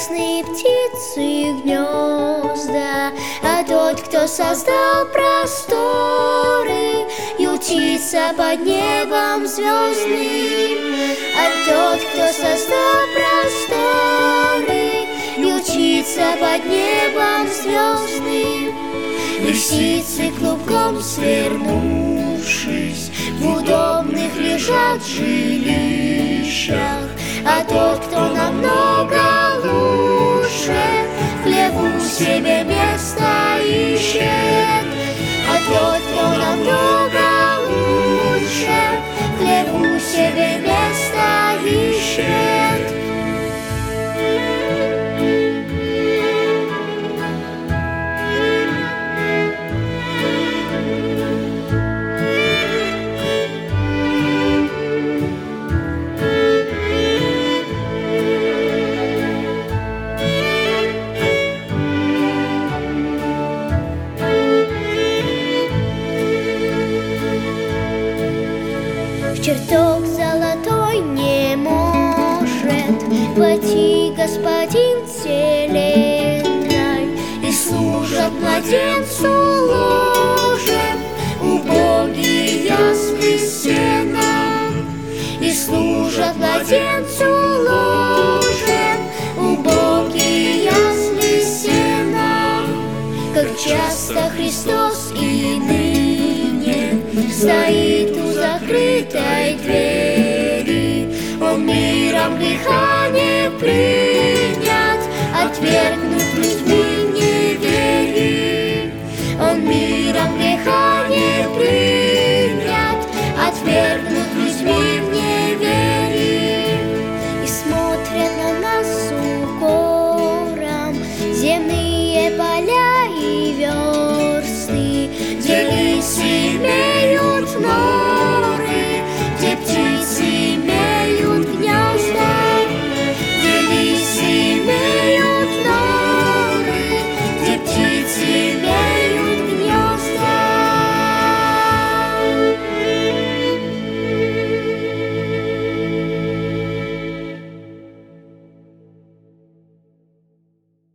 ясные птицы гнезда, а тот, кто создал просторы, ютится под небом звездным. А тот, кто создал просторы, ютится под небом звездным. Лисицы клубком свернувшись, в удобных лежат жилищах, а тот, кто намного лучше, в хлеву себе место ищет. А тот, кто намного лучше, в хлеву себе место ищет. Чертог золотой не может войти Господин вселенной, и служат младенцу ложем убогие ясли сеном, и служат младенцу ложем убогие ясли сеном. Как часто Христос и ныне стоит у закрытой двери, Он миром греха не принят, отвергнут